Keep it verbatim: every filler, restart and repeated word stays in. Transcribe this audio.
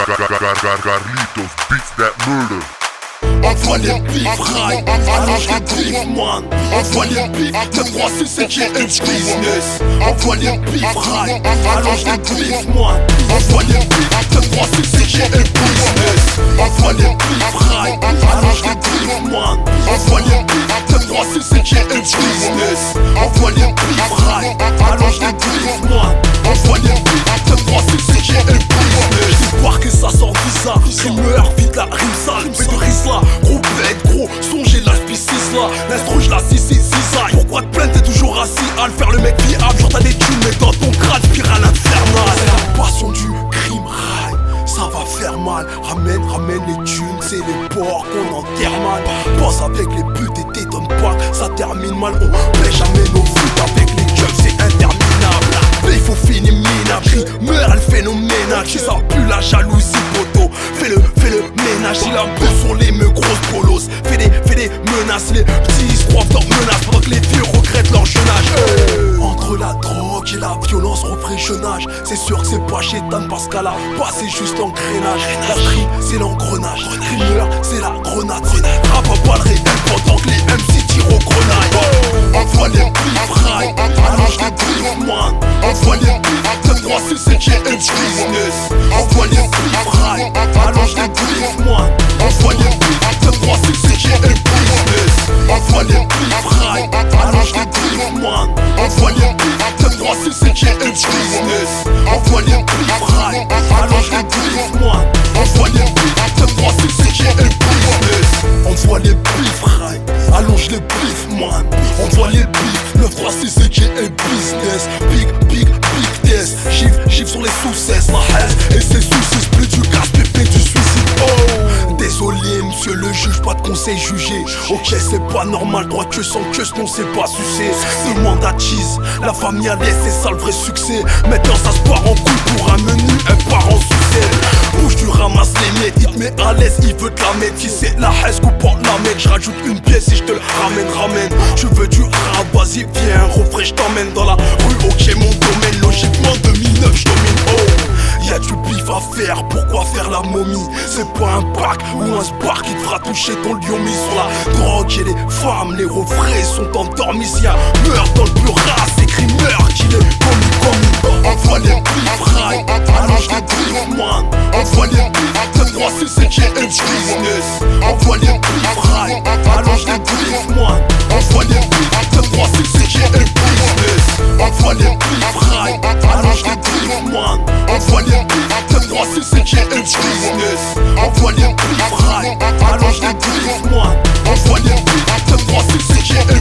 Carlitos beats that murder. Envoie les bifs, rail, allonge les bifs, man. Envoie les bifs, neuf trois six c'est qui est business. Envoie les bifs, rail, allonge les bifs, man. Envoie les bifs, neuf trois six c'est qui est business. Envoie les bifs, rail, allonge les bifs, man. Envoie les bifs, neuf trois six c'est qui est business. Envoie les bifs, rail, allonge les bifs, man. Envoie les bifs, neuf trois six c'est qui est business. J'ai voir que ça sort bizarre, qui meurt vite la rime sale, fais de risla. Gros bête, gros, songez la six là. L'instru je la six six six. Pourquoi te plaindre, t'es toujours assis à le faire le mec viable. Genre t'as des thunes mais dans ton crâne spirale infernale. C'est la passion du crime rail, ça va faire mal. Ramène, ramène les thunes, c'est les porcs qu'on enterre mal. Passe avec les putes et t'étonne pas, ça termine mal. On paie jamais nos flûtes avec les keufs, c'est interminable. Mais il faut finir minable, meurt elle fait nos ménages. Ça pue la jalousie poteau, fais le, fais le ménage. Il a peu sur les me grosses polos, fais des, fais des menaces. Les petits se croient dans menace pendant que les vieux regrettent leur jeune âge. Entre la drogue et la violence, refrais jeune âge. C'est sûr que c'est pas chétan parce qu'à la base c'est juste l'engrenage. La tri c'est l'engrenage, rimeur c'est la grenade. Rap à balle réel pendant que les M C tirent aux grenailles. Envoie les bifs, rail, allonge les bifs, man. Envoie les bifs, neuf trois six c'est qui est business. Envoie les bifs, rail, allonge les bifs, man. Envoie les bifs, neuf trois six c'est qui est business. Envoie les bifs, rail, allonge les bifs, man. Envoie les bifs, neuf trois six c'est qui est business. Envoie les bifs, rail, allonge les bifs, man. Envoie les bifs, neuf trois six c'est qui est business. Envoie les bifs, rail, allonge les bifs, man. Envoie les bifs, neuf trois six c'est qui est business. Big, big, big test, chiffre, chiffre sur les sous-cesses, la haine et ses soucis, plus du casse, pépé du suicide. Oh, désolé monsieur le juge, pas de conseil jugé. Ok c'est pas normal, droit que sans que non c'est pas sucé. Demande à cheese, la famille a laissé ça le vrai succès. Maintenant ça se part en couille pour un menu, un part en succès. Bouge tu ramasses les miettes, il te met à l'aise, il veut te la mettre. Si c'est la haine ou porte la mec, je rajoute une pièce et je te le ramène, ramène. Je veux du rap, vas-y viens, refrais, je t'emmène dans la rue, ok mon domaine. Logiquement deux mille neuf je domine, oh. Y'a du bif à faire, pourquoi faire la momie? C'est pas un pack ou un spark qui te fera toucher ton lion mis sur la drogue et les femmes, les refrains sont endormis. Y'a meurt dans le bureau, c'est écrit meurt qu'il est commis, commis. Envoie les bifs, rail, allonge les bifs, man. Envoie les bifs, neuf trois six c'est qui est business. Envoie les bifs, rail, allonge les bifs, man. Envoie les bifs, neuf trois six c'est qui est business. Envoie les bifs, rail, allonge les bifs, man. Envoie les bifs, neuf trois six c'est qui est business. Envoie les bifs, rail, allonge les bifs, man. Envoie les bifs, neuf trois six c'est qui est